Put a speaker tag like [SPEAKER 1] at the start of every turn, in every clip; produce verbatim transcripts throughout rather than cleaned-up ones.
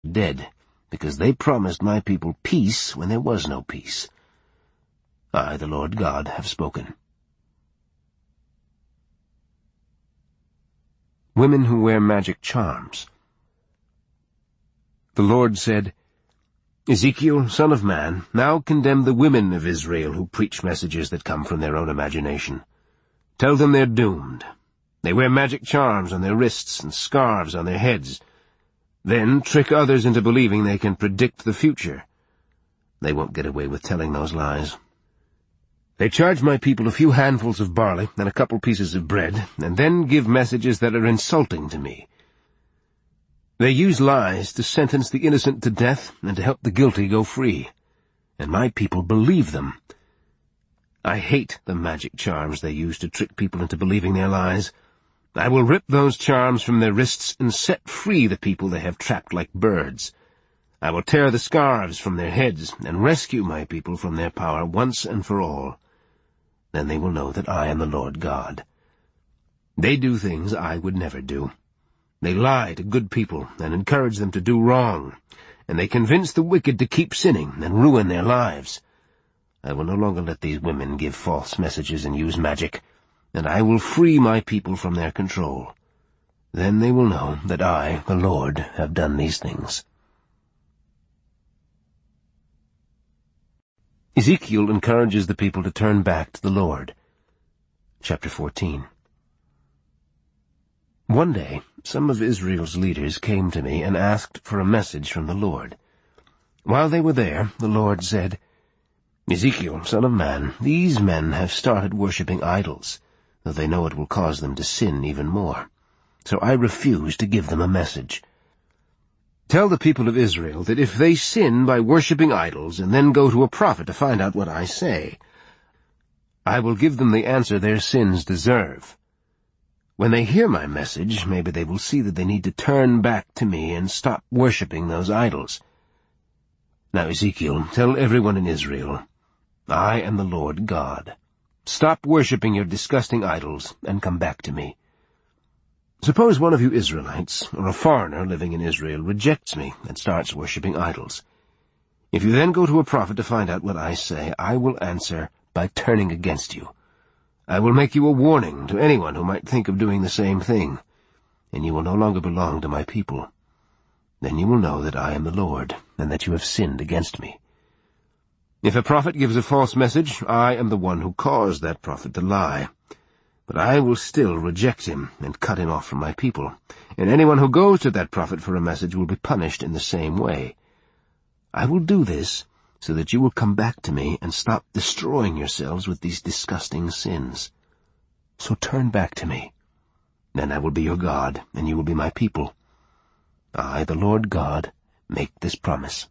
[SPEAKER 1] dead, because they promised my people peace when there was no peace. I, the Lord God, have spoken. Women who wear magic charms. The Lord said, Ezekiel, son of man, now condemn the women of Israel who preach messages that come from their own imagination. Tell them they're doomed. They wear magic charms on their wrists and scarves on their heads. Then trick others into believing they can predict the future. They won't get away with telling those lies. They charge my people a few handfuls of barley and a couple pieces of bread, and then give messages that are insulting to me. They use lies to sentence the innocent to death and to help the guilty go free, and my people believe them. I hate the magic charms they use to trick people into believing their lies. I will rip those charms from their wrists and set free the people they have trapped like birds. I will tear the scarves from their heads and rescue my people from their power once and for all. Then they will know that I am the Lord God. They do things I would never do. They lie to good people and encourage them to do wrong, and they convince the wicked to keep sinning and ruin their lives. I will no longer let these women give false messages and use magic, and I will free my people from their control. Then they will know that I, the Lord, have done these things. Ezekiel encourages the people to turn back to the Lord. Chapter fourteen. One day, some of Israel's leaders came to me and asked for a message from the Lord. While they were there, the Lord said, Ezekiel, son of man, these men have started worshipping idols, though they know it will cause them to sin even more. So I refuse to give them a message. Tell the people of Israel that if they sin by worshipping idols and then go to a prophet to find out what I say, I will give them the answer their sins deserve. When they hear my message, maybe they will see that they need to turn back to me and stop worshipping those idols. Now, Ezekiel, tell everyone in Israel, I am the Lord God. Stop worshipping your disgusting idols and come back to me. Suppose one of you Israelites, or a foreigner living in Israel, rejects me and starts worshipping idols. If you then go to a prophet to find out what I say, I will answer by turning against you. I will make you a warning to anyone who might think of doing the same thing, and you will no longer belong to my people. Then you will know that I am the Lord, and that you have sinned against me. If a prophet gives a false message, I am the one who caused that prophet to lie. But I will still reject him and cut him off from my people, and anyone who goes to that prophet for a message will be punished in the same way. I will do this so that you will come back to me and stop destroying yourselves with these disgusting sins. So turn back to me. Then I will be your God, and you will be my people. I, the Lord God, make this promise.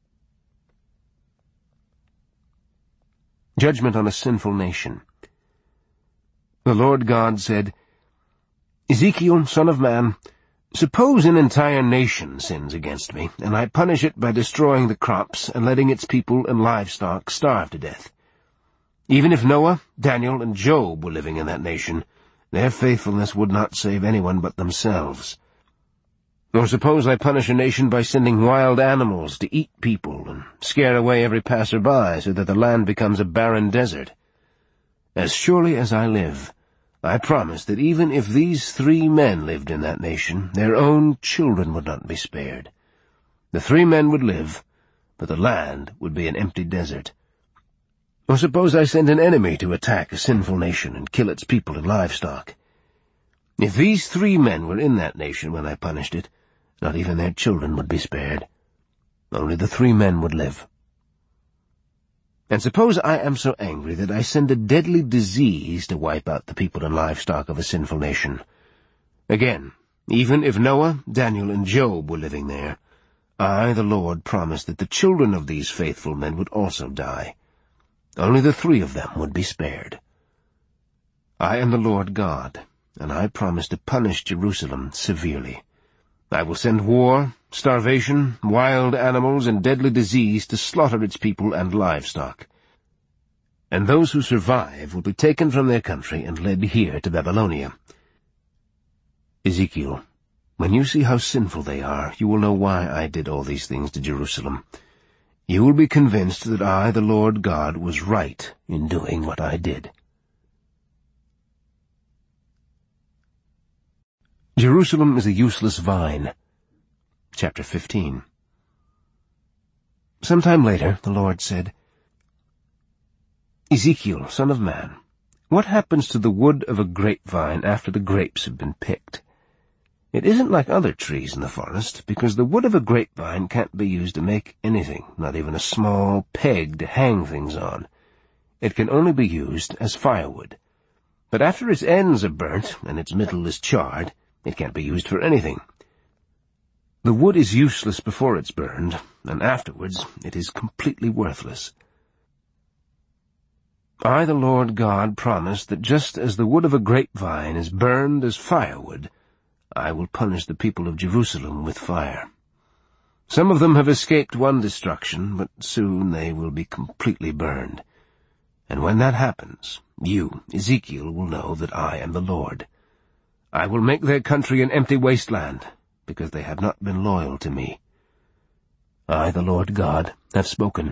[SPEAKER 1] Judgment on a sinful nation. The Lord God said, Ezekiel, son of man, suppose an entire nation sins against me, and I punish it by destroying the crops and letting its people and livestock starve to death. Even if Noah, Daniel, and Job were living in that nation, their faithfulness would not save anyone but themselves. Or suppose I punish a nation by sending wild animals to eat people and scare away every passer-by so that the land becomes a barren desert. As surely as I live, I promise that even if these three men lived in that nation, their own children would not be spared. The three men would live, but the land would be an empty desert. Or suppose I send an enemy to attack a sinful nation and kill its people and livestock. If these three men were in that nation when I punished it, not even their children would be spared. Only the three men would live. And suppose I am so angry that I send a deadly disease to wipe out the people and livestock of a sinful nation. Again, even if Noah, Daniel, and Job were living there, I, the Lord, promised that the children of these faithful men would also die. Only the three of them would be spared. I am the Lord God, and I promise to punish Jerusalem severely. I will send war, starvation, wild animals, and deadly disease to slaughter its people and livestock. And those who survive will be taken from their country and led here to Babylonia. Ezekiel, When you see how sinful they are, you will know why I did all these things to Jerusalem. You will be convinced that I, the Lord God, was right in doing what I did. Jerusalem is a useless vine. Chapter fifteen. Sometime later, the Lord said, Ezekiel, son of man, what happens to the wood of a grapevine after the grapes have been picked? It isn't like other trees in the forest, because the wood of a grapevine can't be used to make anything, not even a small peg to hang things on. It can only be used as firewood. But after its ends are burnt and its middle is charred, it can't be used for anything. The wood is useless before it's burned, and afterwards it is completely worthless. I, the Lord God, promise that just as the wood of a grapevine is burned as firewood, I will punish the people of Jerusalem with fire. Some of them have escaped one destruction, but soon they will be completely burned. And when that happens, you, Ezekiel, will know that I am the Lord. I will make their country an empty wasteland, because they have not been loyal to me. I, the Lord God, have spoken.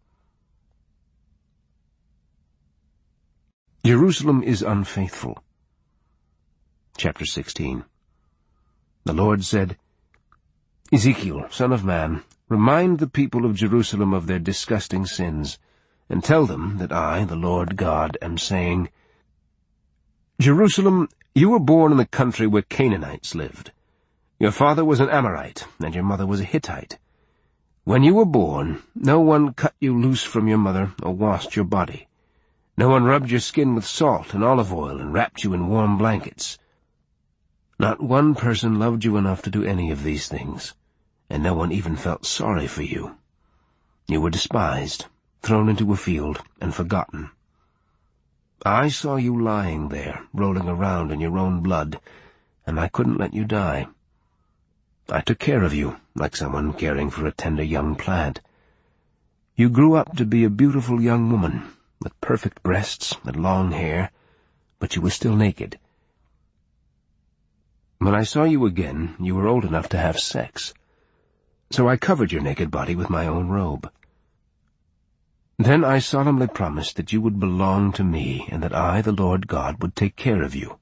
[SPEAKER 1] Jerusalem is unfaithful. Chapter sixteen. The Lord said, Ezekiel, son of man, remind the people of Jerusalem of their disgusting sins, and tell them that I, the Lord God, am saying, Jerusalem, you were born in the country where Canaanites lived. Your father was an Amorite, and your mother was a Hittite. When you were born, no one cut you loose from your mother or washed your body. No one rubbed your skin with salt and olive oil and wrapped you in warm blankets. Not one person loved you enough to do any of these things, and no one even felt sorry for you. You were despised, thrown into a field, and forgotten. I saw you lying there, rolling around in your own blood, and I couldn't let you die. I took care of you, like someone caring for a tender young plant. You grew up to be a beautiful young woman, with perfect breasts and long hair, but you were still naked. When I saw you again, you were old enough to have sex. So I covered your naked body with my own robe. Then I solemnly promised that you would belong to me, and that I, the Lord God, would take care of you.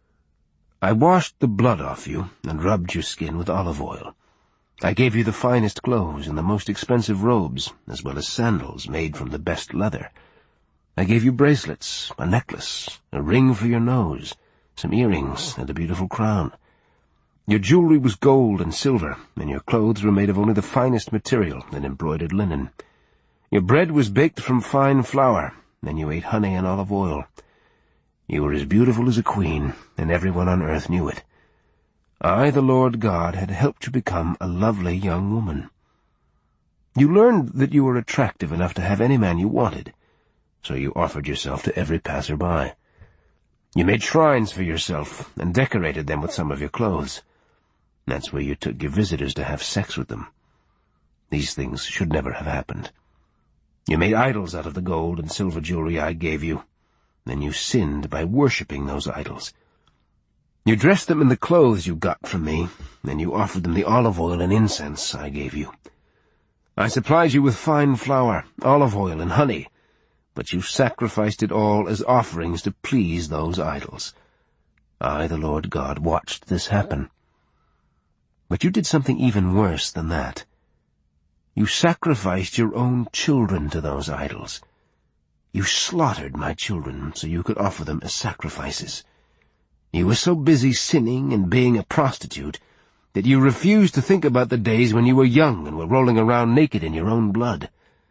[SPEAKER 1] I washed the blood off you and rubbed your skin with olive oil. I gave you the finest clothes and the most expensive robes, as well as sandals made from the best leather. I gave you bracelets, a necklace, a ring for your nose, some earrings, and a beautiful crown. Your jewelry was gold and silver, and your clothes were made of only the finest material and embroidered linen. Your bread was baked from fine flour, and you ate honey and olive oil. You were as beautiful as a queen, and everyone on earth knew it. I, the Lord God, had helped you become a lovely young woman. You learned that you were attractive enough to have any man you wanted, so you offered yourself to every passer-by. You made shrines for yourself and decorated them with some of your clothes. That's where you took your visitors to have sex with them. These things should never have happened. You made idols out of the gold and silver jewelry I gave you. Then you sinned by worshipping those idols. You dressed them in the clothes you got from me, and you offered them the olive oil and incense I gave you. I supplied you with fine flour, olive oil, and honey, but you sacrificed it all as offerings to please those idols. I, the Lord God, watched this happen. But you did something even worse than that. You sacrificed your own children to those idols. You slaughtered my children so you could offer them as sacrifices. You were so busy sinning and being a prostitute that you refused to think about the days when you were young and were rolling around naked in your own blood.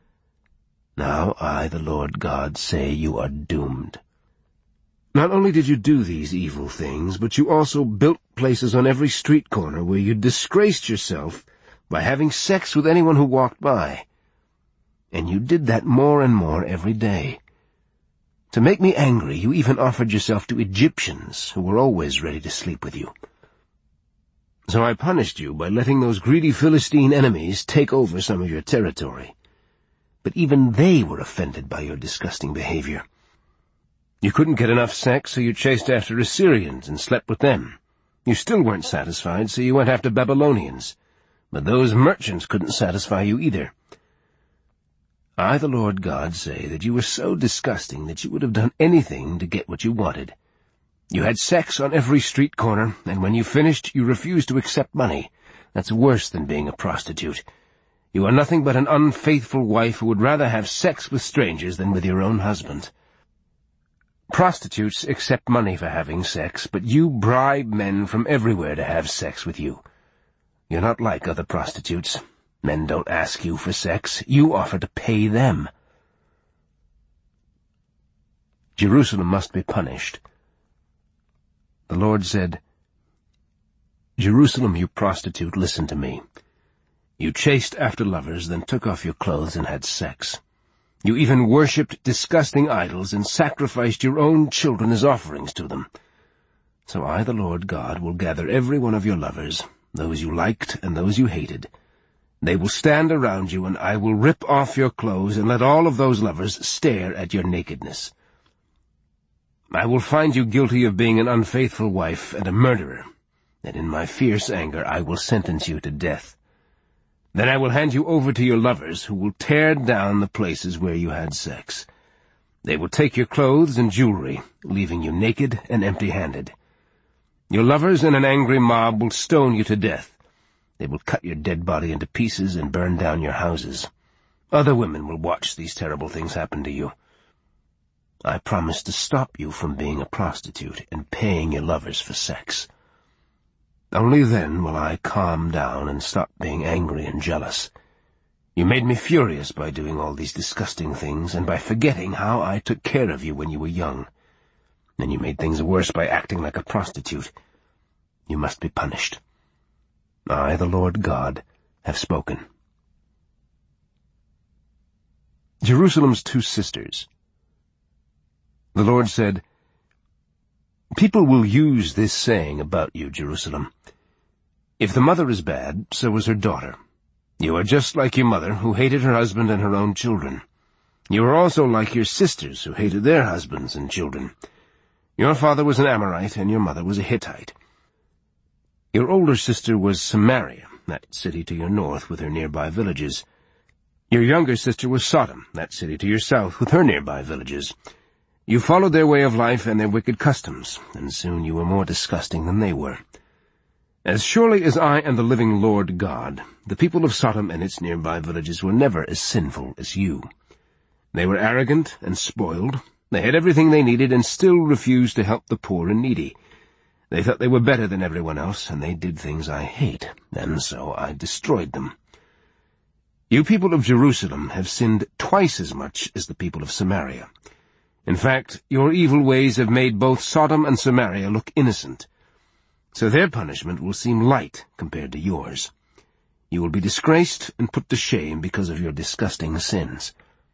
[SPEAKER 1] Now I, the Lord God, say you are doomed. Not only did you do these evil things, but you also built places on every street corner where you disgraced yourself by having sex with anyone who walked by. And you did that more and more every day. To make me angry, you even offered yourself to Egyptians, who were always ready to sleep with you. So I punished you by letting those greedy Philistine enemies take over some of your territory. But even they were offended by your disgusting behavior. You couldn't get enough sex, so you chased after Assyrians and slept with them. You still weren't satisfied, so you went after Babylonians. But those merchants couldn't satisfy you either. I, the Lord God, say that you were so disgusting that you would have done anything to get what you wanted. You had sex on every street corner, and when you finished, you refused to accept money. That's worse than being a prostitute. You are nothing but an unfaithful wife who would rather have sex with strangers than with your own husband. Prostitutes accept money for having sex, but you bribe men from everywhere to have sex with you. You're not like other prostitutes. Men don't ask you for sex. You offer to pay them. Jerusalem must be punished. The Lord said, Jerusalem, you prostitute, listen to me. You chased after lovers, then took off your clothes and had sex. You even worshipped disgusting idols and sacrificed your own children as offerings to them. So I, the Lord God, will gather every one of your lovers, those you liked and those you hated. They will stand around you, and I will rip off your clothes and let all of those lovers stare at your nakedness. I will find you guilty of being an unfaithful wife and a murderer, and in my fierce anger I will sentence you to death. Then I will hand you over to your lovers, who will tear down the places where you had sex. They will take your clothes and jewelry, leaving you naked and empty-handed. Your lovers and an angry mob will stone you to death. They will cut your dead body into pieces and burn down your houses. Other women will watch these terrible things happen to you. I promise to stop you from being a prostitute and paying your lovers for sex. Only then will I calm down and stop being angry and jealous. You made me furious by doing all these disgusting things and by forgetting how I took care of you when you were young. Then you made things worse by acting like a prostitute. You must be punished. I, the Lord God, have spoken. Jerusalem's two sisters. The Lord said, People will use this saying about you, Jerusalem. If the mother is bad, so is her daughter. You are just like your mother, who hated her husband and her own children. You are also like your sisters, who hated their husbands and children. Your father was an Amorite, and your mother was a Hittite. Your older sister was Samaria, that city to your north with her nearby villages. Your younger sister was Sodom, that city to your south with her nearby villages. You followed their way of life and their wicked customs, and soon you were more disgusting than they were. As surely as I am the living Lord God, the people of Sodom and its nearby villages were never as sinful as you. They were arrogant and spoiled. They had everything they needed and still refused to help the poor and needy. They thought they were better than everyone else, and they did things I hate, and so I destroyed them. You people of Jerusalem have sinned twice as much as the people of Samaria. In fact, your evil ways have made both Sodom and Samaria look innocent. So their punishment will seem light compared to yours. You will be disgraced and put to shame because of your disgusting sins.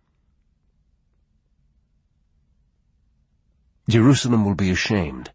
[SPEAKER 1] Jerusalem will be ashamed.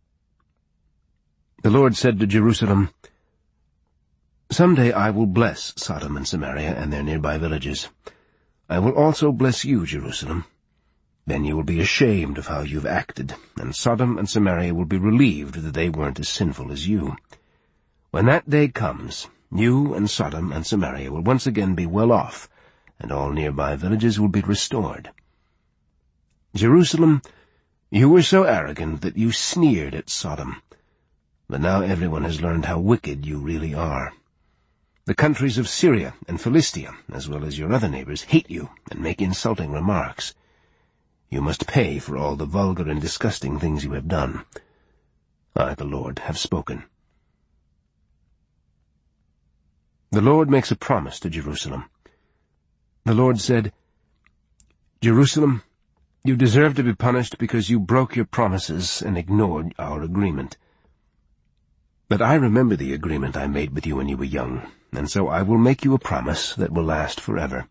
[SPEAKER 1] The Lord said to Jerusalem, Someday I will bless Sodom and Samaria and their nearby villages. I will also bless you, Jerusalem. Then you will be ashamed of how you've acted, and Sodom and Samaria will be relieved that they weren't as sinful as you. When that day comes, you and Sodom and Samaria will once again be well off, and all nearby villages will be restored. Jerusalem, you were so arrogant that you sneered at Sodom, but now everyone has learned how wicked you really are. The countries of Syria and Philistia, as well as your other neighbors, hate you and make insulting remarks. You must pay for all the vulgar and disgusting things you have done. I, the Lord, have spoken. The Lord makes a promise to Jerusalem. The Lord said, Jerusalem, you deserve to be punished because you broke your promises and ignored our agreement. But I remember the agreement I made with you when you were young, and so I will make you a promise that will last forever.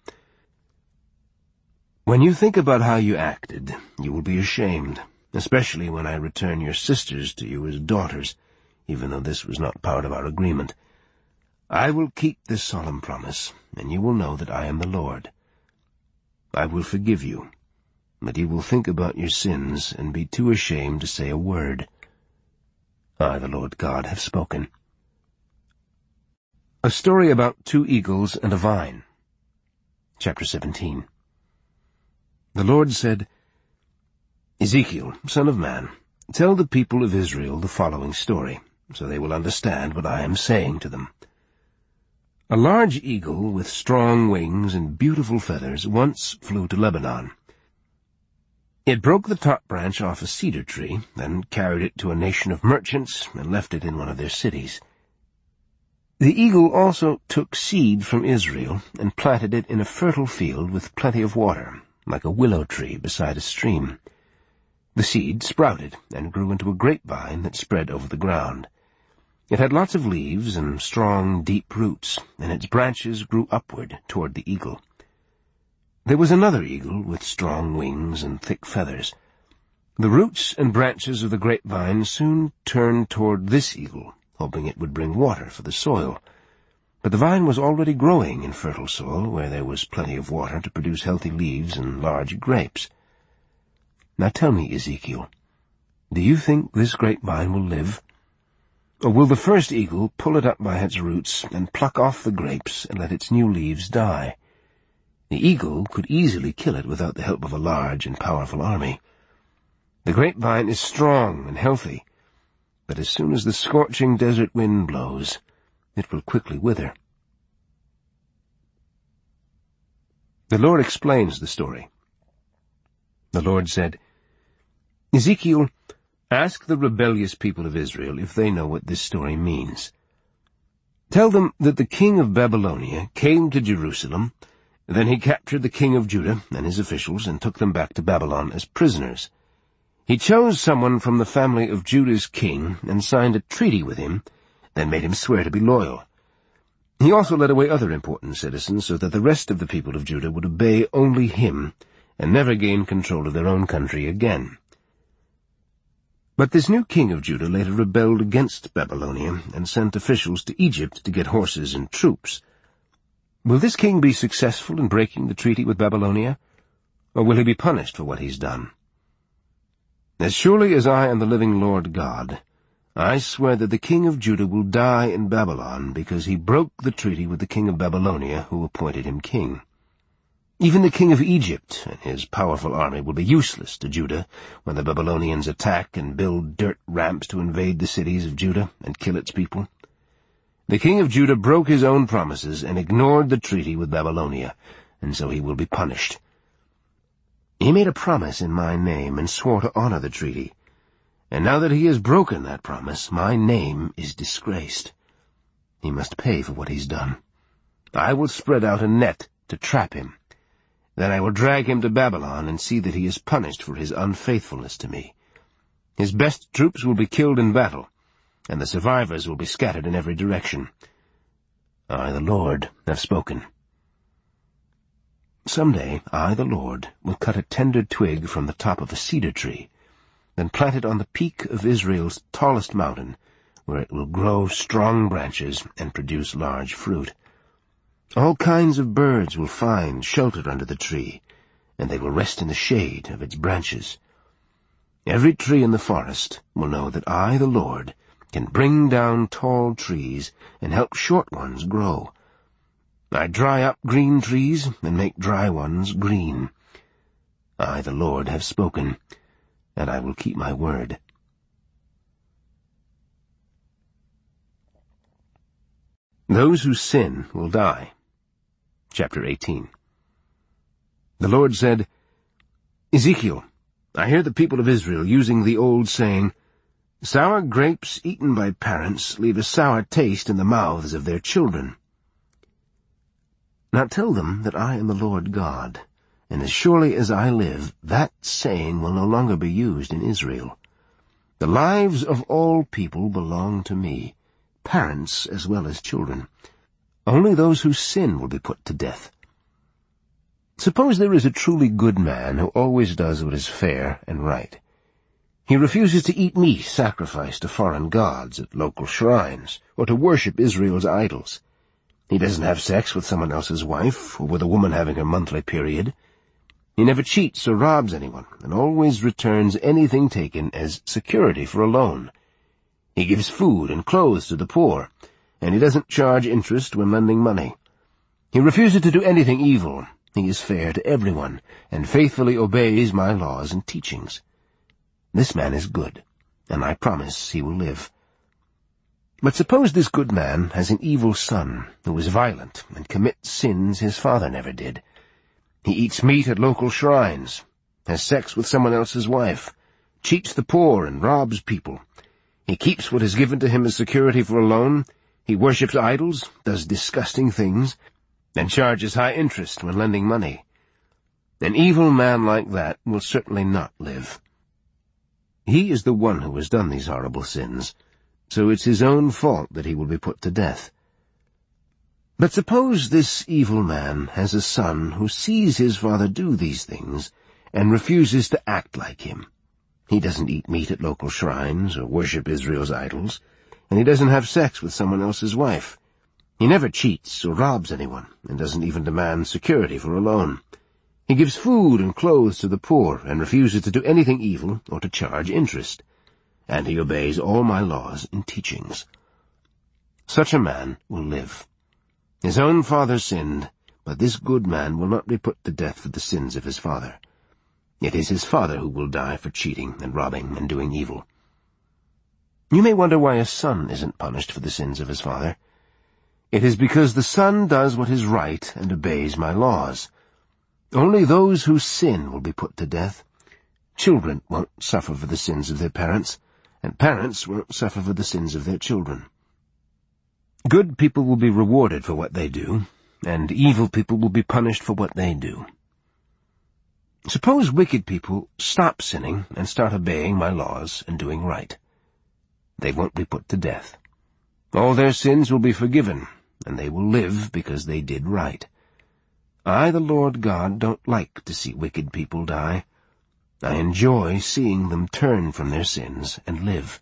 [SPEAKER 1] When you think about how you acted, you will be ashamed, especially when I return your sisters to you as daughters, even though this was not part of our agreement. I will keep this solemn promise, and you will know that I am the Lord. I will forgive you, but you will think about your sins and be too ashamed to say a word. I, the Lord God, have spoken. A story about two eagles and a vine. Chapter seventeen. The Lord said, Ezekiel, son of man, tell the people of Israel the following story, so they will understand what I am saying to them. A large eagle with strong wings and beautiful feathers once flew to Lebanon. It broke the top branch off a cedar tree, then carried it to a nation of merchants and left it in one of their cities. The eagle also took seed from Israel and planted it in a fertile field with plenty of water, like a willow tree beside a stream. The seed sprouted and grew into a grapevine that spread over the ground. It had lots of leaves and strong, deep roots, and its branches grew upward toward the eagle. There was another eagle with strong wings and thick feathers. The roots and branches of the grapevine soon turned toward this eagle, hoping it would bring water for the soil. But the vine was already growing in fertile soil where there was plenty of water to produce healthy leaves and large grapes. Now tell me, Ezekiel, do you think this grapevine will live? Or will the first eagle pull it up by its roots and pluck off the grapes and let its new leaves die? The eagle could easily kill it without the help of a large and powerful army. The grapevine is strong and healthy, but as soon as the scorching desert wind blows, it will quickly wither. The Lord explains the story. The Lord said, Ezekiel, ask the rebellious people of Israel if they know what this story means. Tell them that the king of Babylonia came to Jerusalem. Then he captured the king of Judah and his officials and took them back to Babylon as prisoners. He chose someone from the family of Judah's king and signed a treaty with him, then made him swear to be loyal. He also led away other important citizens so that the rest of the people of Judah would obey only him and never gain control of their own country again. But this new king of Judah later rebelled against Babylonia and sent officials to Egypt to get horses and troops. Will this king be successful in breaking the treaty with Babylonia, or will he be punished for what he's done? As surely as I am the living Lord God, I swear that the king of Judah will die in Babylon because he broke the treaty with the king of Babylonia who appointed him king. Even the king of Egypt and his powerful army will be useless to Judah when the Babylonians attack and build dirt ramps to invade the cities of Judah and kill its people. The king of Judah broke his own promises and ignored the treaty with Babylonia, and so he will be punished. He made a promise in my name and swore to honor the treaty, and now that he has broken that promise, my name is disgraced. He must pay for what he's done. I will spread out a net to trap him. Then I will drag him to Babylon and see that he is punished for his unfaithfulness to me. His best troops will be killed in battle, and the survivors will be scattered in every direction. I, the Lord, have spoken. Someday I, the Lord, will cut a tender twig from the top of a cedar tree, then plant it on the peak of Israel's tallest mountain, where it will grow strong branches and produce large fruit. All kinds of birds will find shelter under the tree, and they will rest in the shade of its branches. Every tree in the forest will know that I, the Lord, can bring down tall trees and help short ones grow. I dry up green trees and make dry ones green. I, the Lord, have spoken, and I will keep my word. Those who sin will die. Chapter eighteen. The Lord said, Ezekiel, I hear the people of Israel using the old saying, Sour grapes eaten by parents leave a sour taste in the mouths of their children. Now tell them that I am the Lord God, and as surely as I live, that saying will no longer be used in Israel. The lives of all people belong to me, parents as well as children. Only those who sin will be put to death. Suppose there is a truly good man who always does what is fair and right. He refuses to eat meat sacrificed to foreign gods at local shrines, or to worship Israel's idols. He doesn't have sex with someone else's wife, or with a woman having her monthly period. He never cheats or robs anyone, and always returns anything taken as security for a loan. He gives food and clothes to the poor, and he doesn't charge interest when lending money. He refuses to do anything evil. He is fair to everyone, and faithfully obeys my laws and teachings. This man is good, and I promise he will live. But suppose this good man has an evil son who is violent and commits sins his father never did. He eats meat at local shrines, has sex with someone else's wife, cheats the poor and robs people. He keeps what is given to him as security for a loan. He worships idols, does disgusting things, and charges high interest when lending money. An evil man like that will certainly not live. He is the one who has done these horrible sins, so it's his own fault that he will be put to death. But suppose this evil man has a son who sees his father do these things and refuses to act like him. He doesn't eat meat at local shrines or worship Israel's idols, and he doesn't have sex with someone else's wife. He never cheats or robs anyone, and doesn't even demand security for a loan. He gives food and clothes to the poor, and refuses to do anything evil or to charge interest. And he obeys all my laws and teachings. Such a man will live. His own father sinned, but this good man will not be put to death for the sins of his father. It is his father who will die for cheating and robbing and doing evil. You may wonder why a son isn't punished for the sins of his father. It is because the son does what is right and obeys my laws. Only those who sin will be put to death. Children won't suffer for the sins of their parents, and parents won't suffer for the sins of their children. Good people will be rewarded for what they do, and evil people will be punished for what they do. Suppose wicked people stop sinning and start obeying my laws and doing right. They won't be put to death. All their sins will be forgiven, and they will live because they did right. I, the Lord God, don't like to see wicked people die. I enjoy seeing them turn from their sins and live.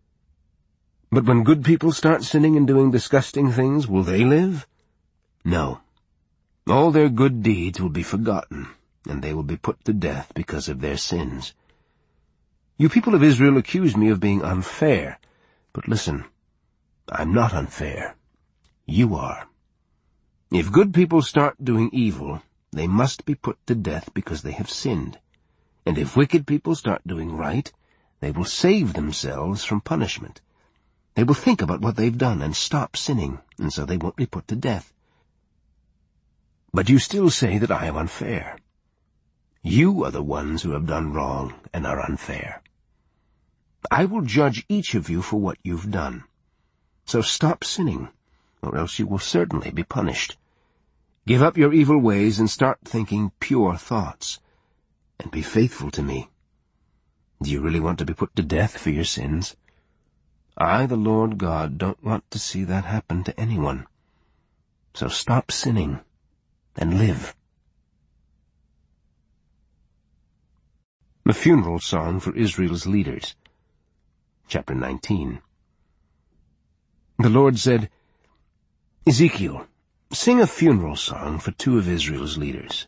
[SPEAKER 1] But when good people start sinning and doing disgusting things, will they live? No. All their good deeds will be forgotten, and they will be put to death because of their sins. You people of Israel accuse me of being unfair, but listen, I'm not unfair. You are. If good people start doing evil, they must be put to death because they have sinned. And if wicked people start doing right, they will save themselves from punishment. They will think about what they've done and stop sinning, and so they won't be put to death. But you still say that I am unfair. You are the ones who have done wrong and are unfair. I will judge each of you for what you've done. So stop sinning, or else you will certainly be punished. Give up your evil ways and start thinking pure thoughts, and be faithful to me. Do you really want to be put to death for your sins? I, the Lord God, don't want to see that happen to anyone. So stop sinning and live. The Funeral Song for Israel's Leaders. Chapter nineteen. The Lord said, Ezekiel, sing a funeral song for two of Israel's leaders.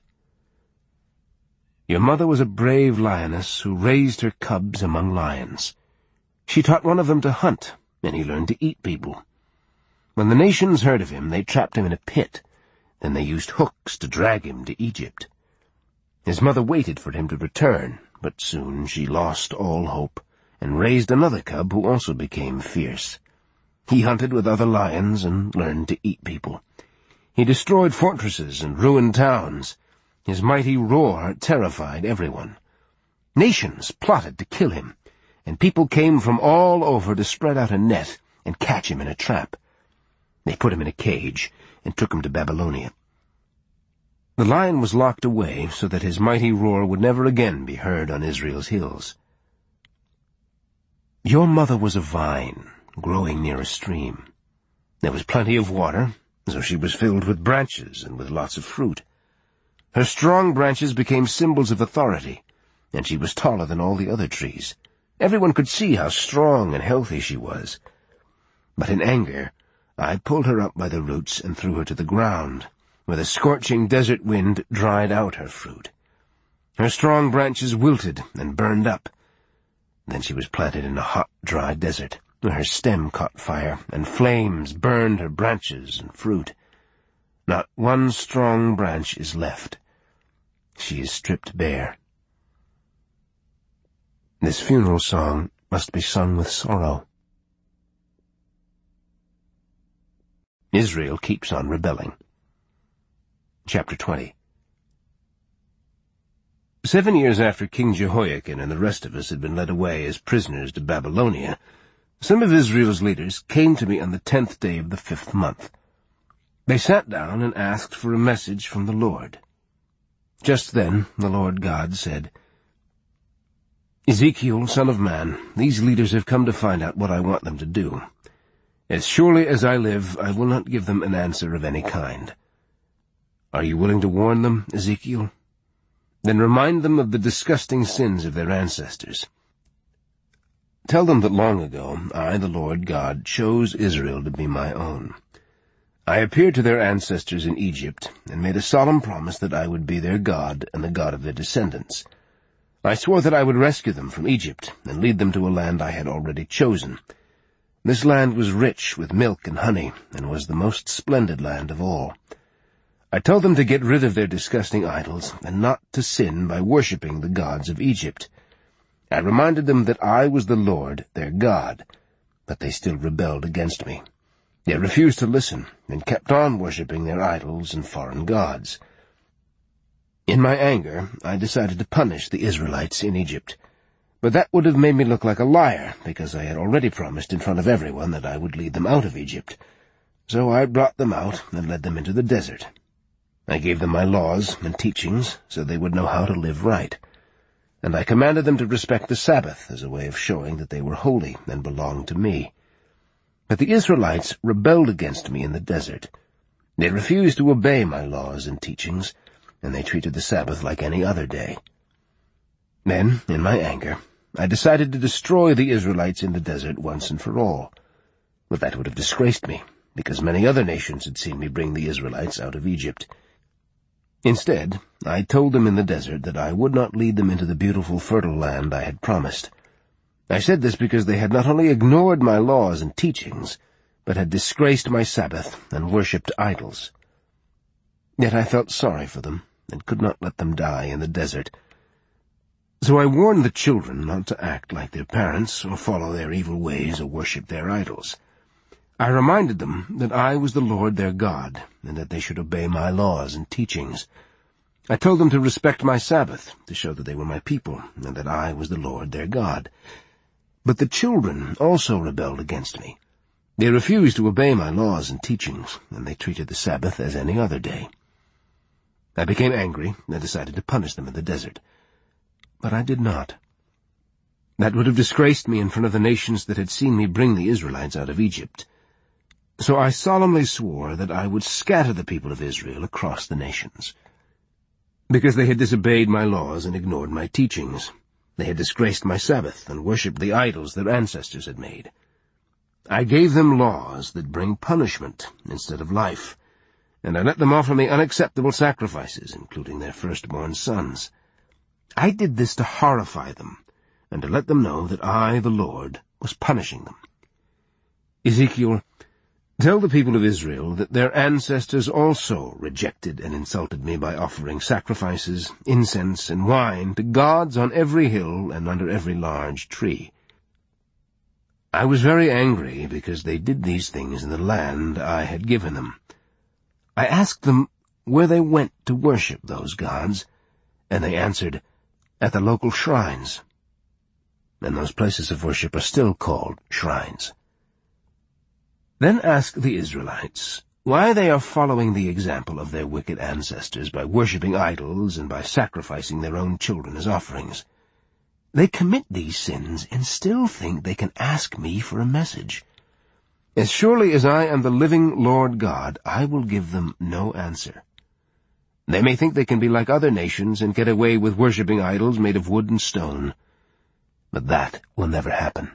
[SPEAKER 1] Your mother was a brave lioness who raised her cubs among lions. She taught one of them to hunt, and he learned to eat people. When the nations heard of him, they trapped him in a pit. Then they used hooks to drag him to Egypt. His mother waited for him to return, but soon she lost all hope, and raised another cub who also became fierce. He hunted with other lions and learned to eat people. He destroyed fortresses and ruined towns. His mighty roar terrified everyone. Nations plotted to kill him, and people came from all over to spread out a net and catch him in a trap. They put him in a cage and took him to Babylonia. The lion was locked away so that his mighty roar would never again be heard on Israel's hills. Your mother was a vine growing near a stream. There was plenty of water, so she was filled with branches and with lots of fruit. Her strong branches became symbols of authority, and she was taller than all the other trees. Everyone could see how strong and healthy she was. But in anger, I pulled her up by the roots and threw her to the ground, where the scorching desert wind dried out her fruit. Her strong branches wilted and burned up. Then she was planted in a hot, dry desert, Her stem caught fire, and flames burned her branches and fruit. Not one strong branch is left. She is stripped bare. This funeral song must be sung with sorrow. Israel keeps on rebelling. Chapter twenty. Seven years after King Jehoiakim and the rest of us had been led away as prisoners to Babylonia, some of Israel's leaders came to me on the tenth day of the fifth month. They sat down and asked for a message from the Lord. Just then the Lord God said, "Ezekiel, son of man, these leaders have come to find out what I want them to do. As surely as I live, I will not give them an answer of any kind. Are you willing to warn them, Ezekiel? Then remind them of the disgusting sins of their ancestors. Tell them that long ago I, the Lord God, chose Israel to be my own. I appeared to their ancestors in Egypt and made a solemn promise that I would be their God and the God of their descendants. I swore that I would rescue them from Egypt and lead them to a land I had already chosen. This land was rich with milk and honey and was the most splendid land of all. I told them to get rid of their disgusting idols and not to sin by worshipping the gods of Egypt. I reminded them that I was the Lord, their God, but they still rebelled against me. They refused to listen and kept on worshipping their idols and foreign gods. In my anger, I decided to punish the Israelites in Egypt. But that would have made me look like a liar, because I had already promised in front of everyone that I would lead them out of Egypt. So I brought them out and led them into the desert. I gave them my laws and teachings so they would know how to live right. And I commanded them to respect the Sabbath as a way of showing that they were holy and belonged to me. But the Israelites rebelled against me in the desert. They refused to obey my laws and teachings, and they treated the Sabbath like any other day. Then, in my anger, I decided to destroy the Israelites in the desert once and for all. But that would have disgraced me, because many other nations had seen me bring the Israelites out of Egypt. Instead, I told them in the desert that I would not lead them into the beautiful fertile land I had promised. I said this because they had not only ignored my laws and teachings, but had disgraced my Sabbath and worshipped idols. Yet I felt sorry for them and could not let them die in the desert. So I warned the children not to act like their parents or follow their evil ways or worship their idols. I reminded them that I was the Lord their God, and that they should obey my laws and teachings. I told them to respect my Sabbath, to show that they were my people, and that I was the Lord their God. But the children also rebelled against me. They refused to obey my laws and teachings, and they treated the Sabbath as any other day. I became angry and decided to punish them in the desert. But I did not. That would have disgraced me in front of the nations that had seen me bring the Israelites out of Egypt. So I solemnly swore that I would scatter the people of Israel across the nations. Because they had disobeyed my laws and ignored my teachings, they had disgraced my Sabbath and worshipped the idols their ancestors had made. I gave them laws that bring punishment instead of life, and I let them offer me unacceptable sacrifices, including their firstborn sons. I did this to horrify them, and to let them know that I, the Lord, was punishing them. Ezekiel, tell the people of Israel that their ancestors also rejected and insulted me by offering sacrifices, incense, and wine to gods on every hill and under every large tree. I was very angry because they did these things in the land I had given them. I asked them where they went to worship those gods, and they answered, at the local shrines. And those places of worship are still called shrines. Then ask the Israelites why they are following the example of their wicked ancestors by worshipping idols and by sacrificing their own children as offerings. They commit these sins and still think they can ask me for a message. As surely as I am the living Lord God, I will give them no answer. They may think they can be like other nations and get away with worshipping idols made of wood and stone, but that will never happen.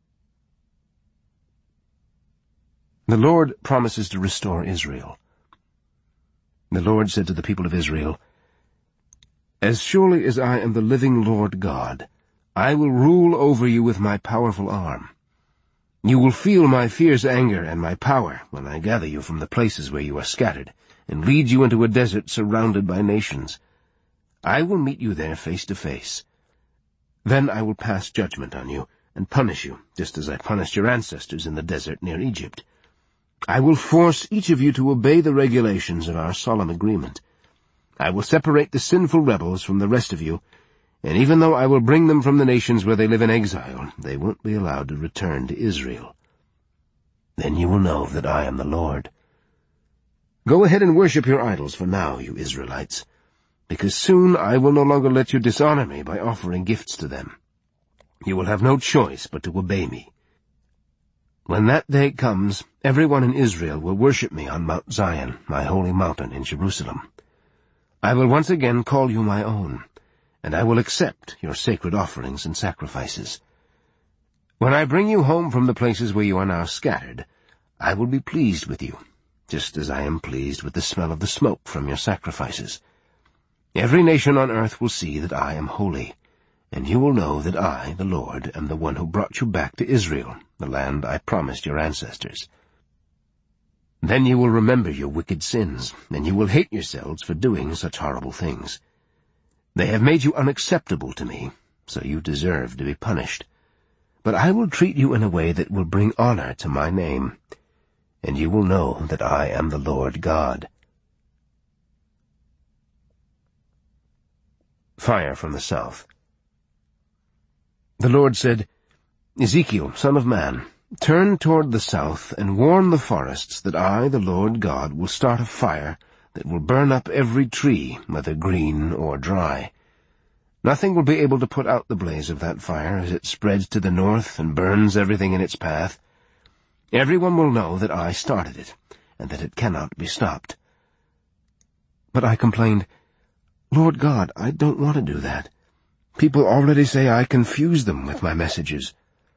[SPEAKER 1] The Lord promises to restore Israel. The Lord said to the people of Israel, As surely as I am the living Lord God, I will rule over you with my powerful arm. You will feel my fierce anger and my power when I gather you from the places where you are scattered, and lead you into a desert surrounded by nations. I will meet you there face to face. Then I will pass judgment on you, and punish you, just as I punished your ancestors in the desert near Egypt. I will force each of you to obey the regulations of our solemn agreement. I will separate the sinful rebels from the rest of you, and even though I will bring them from the nations where they live in exile, they won't be allowed to return to Israel. Then you will know that I am the Lord. Go ahead and worship your idols for now, you Israelites, because soon I will no longer let you dishonor me by offering gifts to them. You will have no choice but to obey me. When that day comes, everyone in Israel will worship me on Mount Zion, my holy mountain in Jerusalem. I will once again call you my own, and I will accept your sacred offerings and sacrifices. When I bring you home from the places where you are now scattered, I will be pleased with you, just as I am pleased with the smell of the smoke from your sacrifices. Every nation on earth will see that I am holy, and you will know that I, the Lord, am the one who brought you back to Israel, the land I promised your ancestors. Then you will remember your wicked sins, and you will hate yourselves for doing such horrible things. They have made you unacceptable to me, so you deserve to be punished. But I will treat you in a way that will bring honor to my name, and you will know that I am the Lord God. Fire from the south. The Lord said, Ezekiel, son of man, turn toward the south and warn the forests that I, the Lord God, will start a fire that will burn up every tree, whether green or dry. Nothing will be able to put out the blaze of that fire as it spreads to the north and burns everything in its path. Everyone will know that I started it, and that it cannot be stopped. But I complained, Lord God, I don't want to do that. People already say I confuse them with my messages.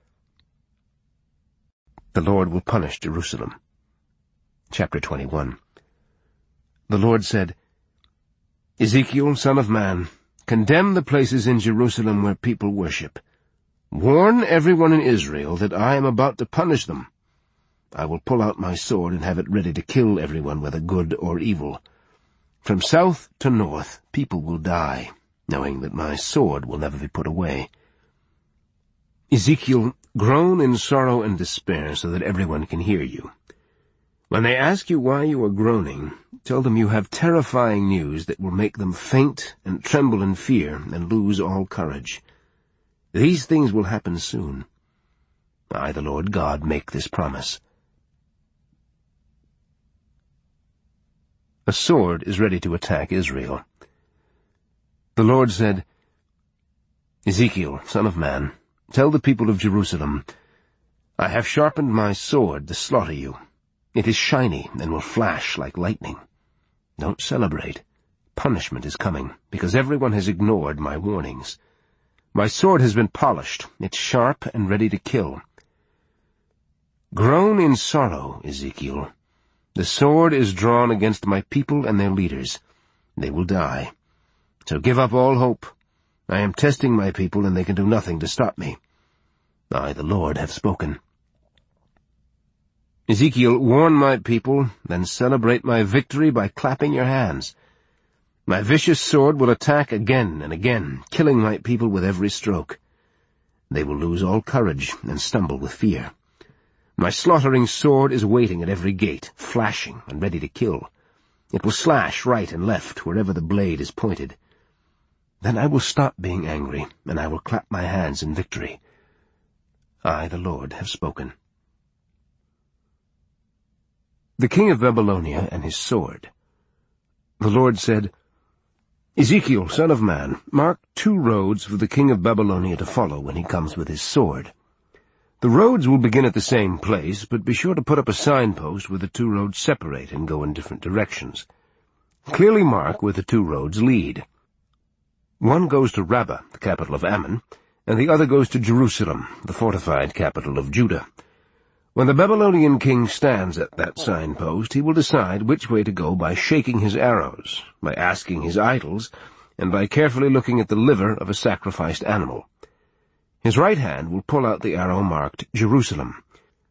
[SPEAKER 1] The Lord will punish Jerusalem. Chapter twenty-one. The Lord said, Ezekiel, son of man, condemn the places in Jerusalem where people worship. Warn everyone in Israel that I am about to punish them. I will pull out my sword and have it ready to kill everyone, whether good or evil. From south to north people will die, knowing that my sword will never be put away. Ezekiel, groan in sorrow and despair so that everyone can hear you. When they ask you why you are groaning, tell them you have terrifying news that will make them faint and tremble in fear and lose all courage. These things will happen soon. I, the Lord God, make this promise. A sword is ready to attack Israel. The Lord said, Ezekiel, son of man, tell the people of Jerusalem, I have sharpened my sword to slaughter you. It is shiny and will flash like lightning. Don't celebrate. Punishment is coming, because everyone has ignored my warnings. My sword has been polished. It's sharp and ready to kill. Groan in sorrow, Ezekiel. The sword is drawn against my people and their leaders. They will die. So give up all hope. I am testing my people, and they can do nothing to stop me. I, the Lord, have spoken. Ezekiel, warn my people, then celebrate my victory by clapping your hands. My vicious sword will attack again and again, killing my people with every stroke. They will lose all courage and stumble with fear. My slaughtering sword is waiting at every gate, flashing and ready to kill. It will slash right and left wherever the blade is pointed. Then I will stop being angry, and I will clap my hands in victory. I, the Lord, have spoken. The king of Babylonia and his sword. The Lord said, Ezekiel, son of man, mark two roads for the king of Babylonia to follow when he comes with his sword. The roads will begin at the same place, but be sure to put up a signpost where the two roads separate and go in different directions. Clearly mark where the two roads lead. One goes to Rabbah, the capital of Ammon, and the other goes to Jerusalem, the fortified capital of Judah. When the Babylonian king stands at that signpost, he will decide which way to go by shaking his arrows, by asking his idols, and by carefully looking at the liver of a sacrificed animal. His right hand will pull out the arrow marked Jerusalem.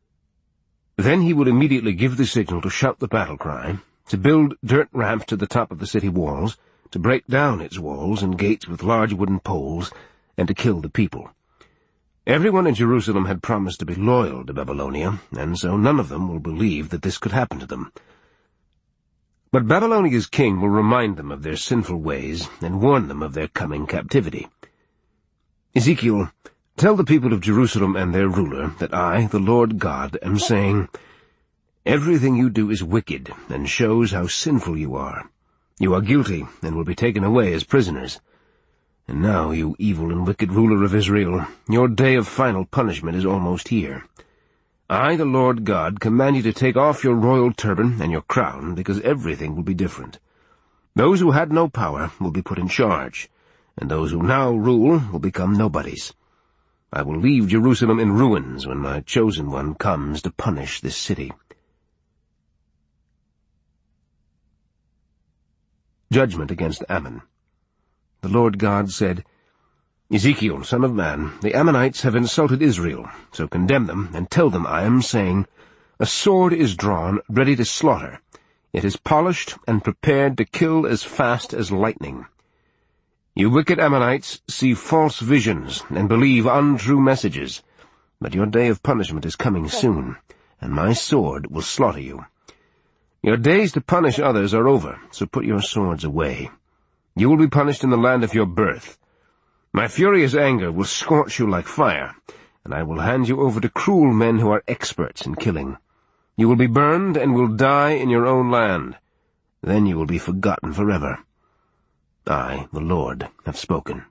[SPEAKER 1] Then he will immediately give the signal to shout the battle cry, to build dirt ramps to the top of the city walls, to break down its walls and gates with large wooden poles, and to kill the people. Everyone in Jerusalem had promised to be loyal to Babylonia, and so none of them will believe that this could happen to them. But Babylonia's king will remind them of their sinful ways and warn them of their coming captivity. Ezekiel, tell the people of Jerusalem and their ruler that I, the Lord God, am saying, everything you do is wicked and shows how sinful you are. You are guilty and will be taken away as prisoners. And now, you evil and wicked ruler of Israel, your day of final punishment is almost here. I, the Lord God, command you to take off your royal turban and your crown, because everything will be different. Those who had no power will be put in charge, and those who now rule will become nobodies. I will leave Jerusalem in ruins when my chosen one comes to punish this city. Judgment against Ammon. The Lord God said, Ezekiel, son of man, the Ammonites have insulted Israel, so condemn them, and tell them I am saying, a sword is drawn, ready to slaughter. It is polished and prepared to kill as fast as lightning. You wicked Ammonites see false visions and believe untrue messages, but your day of punishment is coming soon, and my sword will slaughter you. Your days to punish others are over, so put your swords away. You will be punished in the land of your birth. My furious anger will scorch you like fire, and I will hand you over to cruel men who are experts in killing. You will be burned and will die in your own land. Then you will be forgotten forever. I, the Lord, have spoken.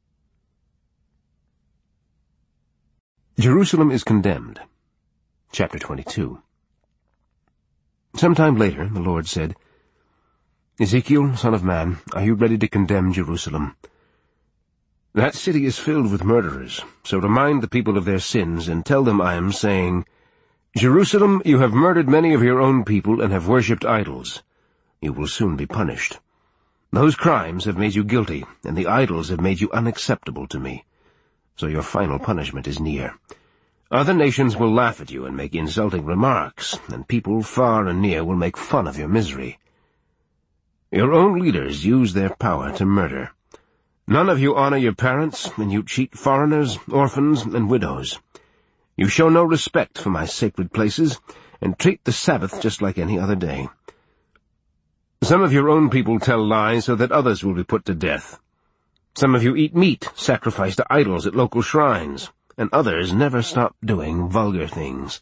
[SPEAKER 1] Jerusalem is condemned. Chapter twenty-two. Sometime later the Lord said, Ezekiel, son of man, are you ready to condemn Jerusalem? That city is filled with murderers, so remind the people of their sins and tell them I am saying, Jerusalem, you have murdered many of your own people and have worshipped idols. You will soon be punished. Those crimes have made you guilty, and the idols have made you unacceptable to me. So your final punishment is near. Other nations will laugh at you and make insulting remarks, and people far and near will make fun of your misery. Your own leaders use their power to murder. None of you honor your parents, and you cheat foreigners, orphans, and widows. You show no respect for my sacred places, and treat the Sabbath just like any other day. Some of your own people tell lies so that others will be put to death. Some of you eat meat sacrificed to idols at local shrines, and others never stop doing vulgar things.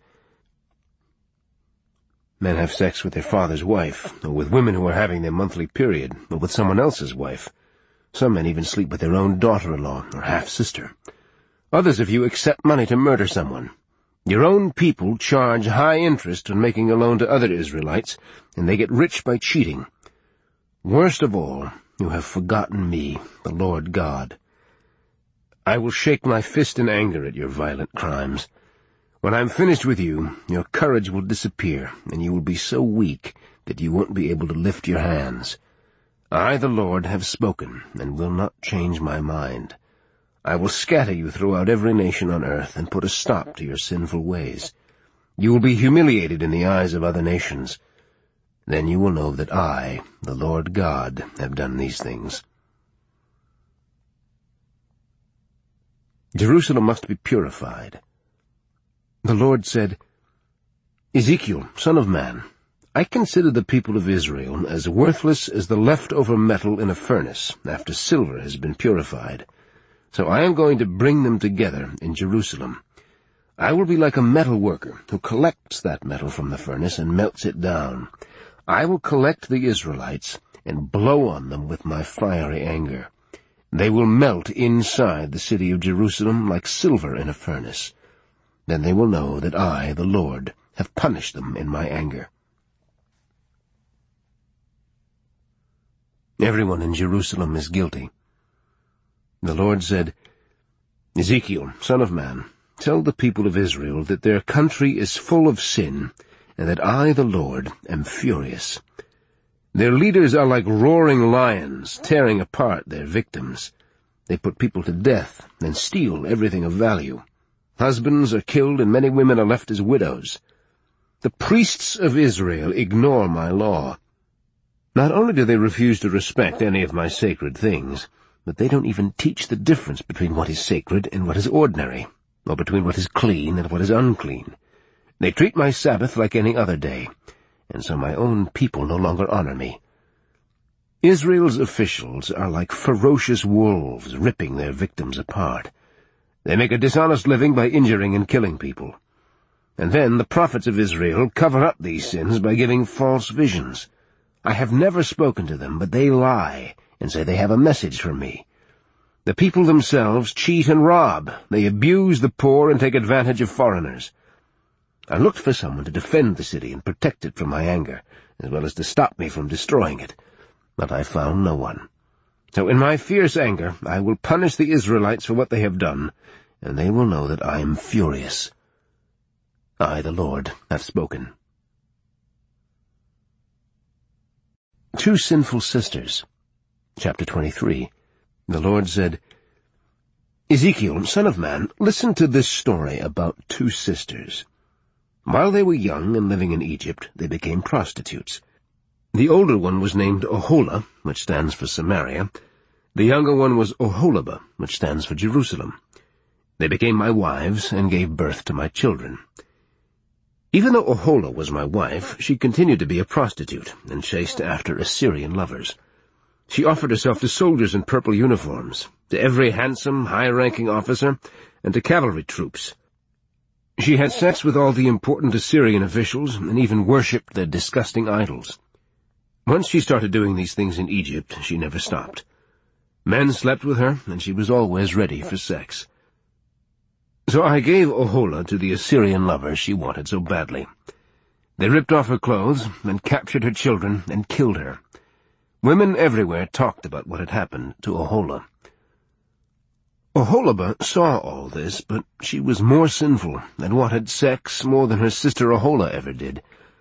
[SPEAKER 1] Men have sex with their father's wife, or with women who are having their monthly period, or with someone else's wife. Some men even sleep with their own daughter-in-law or half-sister. Others of you accept money to murder someone. Your own people charge high interest on making a loan to other Israelites, and they get rich by cheating. Worst of all, you have forgotten me, the Lord God. I will shake my fist in anger at your violent crimes. When I am finished with you, your courage will disappear, and you will be so weak that you won't be able to lift your hands. I, the Lord, have spoken, and will not change my mind. I will scatter you throughout every nation on earth, and put a stop to your sinful ways. You will be humiliated in the eyes of other nations. Then you will know that I, the Lord God, have done these things. Jerusalem must be purified. The Lord said, Ezekiel, son of man, I consider the people of Israel as worthless as the leftover metal in a furnace after silver has been purified. So I am going to bring them together in Jerusalem. I will be like a metal worker who collects that metal from the furnace and melts it down. I will collect the Israelites and blow on them with my fiery anger. They will melt inside the city of Jerusalem like silver in a furnace. Then they will know that I, the Lord, have punished them in my anger. Everyone in Jerusalem is guilty. The Lord said, Ezekiel, son of man, tell the people of Israel that their country is full of sin, and that I, the Lord, am furious. Their leaders are like roaring lions, tearing apart their victims. They put people to death and steal everything of value. Husbands are killed, and many women are left as widows. The priests of Israel ignore my law. Not only do they refuse to respect any of my sacred things, but they don't even teach the difference between what is sacred and what is ordinary, or between what is clean and what is unclean. They treat my Sabbath like any other day, and so my own people no longer honor me. Israel's officials are like ferocious wolves ripping their victims apart. They make a dishonest living by injuring and killing people. And then the prophets of Israel cover up these sins by giving false visions. I have never spoken to them, but they lie and say they have a message from me. The people themselves cheat and rob. They abuse the poor and take advantage of foreigners. I looked for someone to defend the city and protect it from my anger, as well as to stop me from destroying it. But I found no one. So in my fierce anger I will punish the Israelites for what they have done, and they will know that I am furious. I, the Lord, have spoken. Two Sinful Sisters. Chapter twenty-three. The Lord said, Ezekiel, son of man, listen to this story about two sisters. While they were young and living in Egypt, they became prostitutes. The older one was named Oholah, which stands for Samaria. The younger one was Oholibah, which stands for Jerusalem. They became my wives and gave birth to my children. Even though Oholah was my wife, she continued to be a prostitute and chased after Assyrian lovers. She offered herself to soldiers in purple uniforms, to every handsome, high-ranking officer, and to cavalry troops. She had sex with all the important Assyrian officials and even worshipped their disgusting idols. Once she started doing these things in Egypt, she never stopped. Men slept with her, and she was always ready for sex. So I gave Oholah to the Assyrian lovers she wanted so badly. They ripped off her clothes, and captured her children, and killed her. Women everywhere talked about what had happened to Oholah. Oholibah saw all this, but she was more sinful and wanted sex more than her sister Oholah ever did.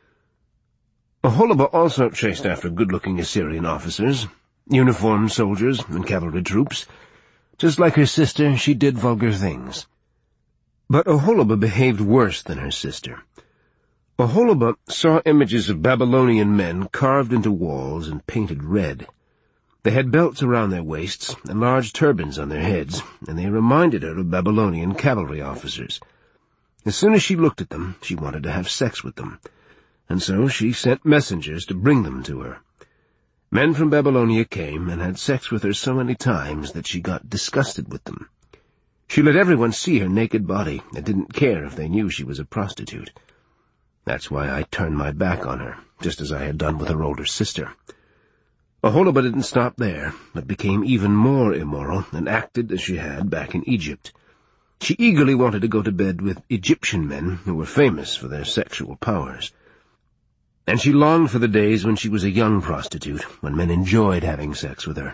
[SPEAKER 1] Oholibah also chased after good-looking Assyrian officers, uniformed soldiers, and cavalry troops. Just like her sister, she did vulgar things. But Oholibah behaved worse than her sister. Oholibah saw images of Babylonian men carved into walls and painted red. They had belts around their waists and large turbans on their heads, and they reminded her of Babylonian cavalry officers. As soon as she looked at them, she wanted to have sex with them, and so she sent messengers to bring them to her. Men from Babylonia came and had sex with her so many times that she got disgusted with them. She let everyone see her naked body and didn't care if they knew she was a prostitute. That's why I turned my back on her, just as I had done with her older sister. Oholibah didn't stop there, but became even more immoral and acted as she had back in Egypt. She eagerly wanted to go to bed with Egyptian men who were famous for their sexual powers. And she longed for the days when she was a young prostitute, when men enjoyed having sex with her.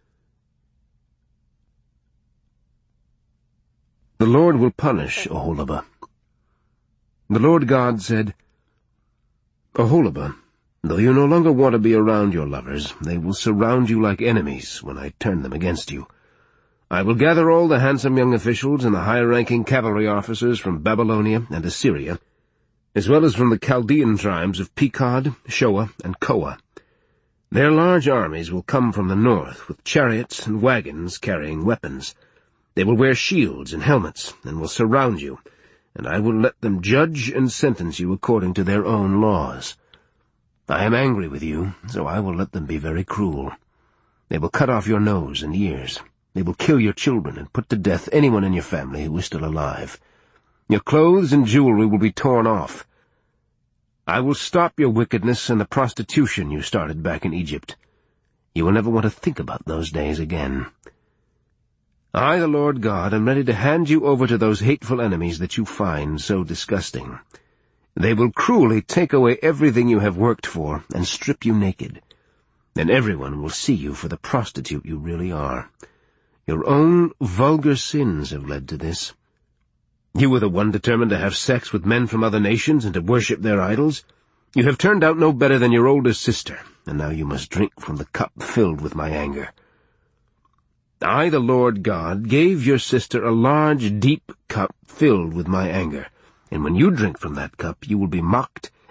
[SPEAKER 1] The Lord will punish Oholibah. The Lord God said, Oholibah, though you no longer want to be around your lovers, they will surround you like enemies when I turn them against you. I will gather all the handsome young officials and the high-ranking cavalry officers from Babylonia and Assyria, as well as from the Chaldean tribes of Pekod, Shoa, and Koa. Their large armies will come from the north, with chariots and wagons carrying weapons. They will wear shields and helmets, and will surround you, and I will let them judge and sentence you according to their own laws. I am angry with you, so I will let them be very cruel. They will cut off your nose and ears. They will kill your children and put to death anyone in your family who is still alive. Your clothes and jewelry will be torn off. I will stop your wickedness and the prostitution you started back in Egypt. You will never want to think about those days again. I, the Lord God, am ready to hand you over to those hateful enemies that you find so disgusting. They will cruelly take away everything you have worked for and strip you naked. Then everyone will see you for the prostitute you really are. Your own vulgar sins have led to this. You were the one determined to have sex with men from other nations and to worship their idols. You have turned out no better than your older sister, and now you must drink from the cup filled with my anger. I, the Lord God, gave your sister a large, deep cup filled with my anger, and when you drink from that cup you will be mocked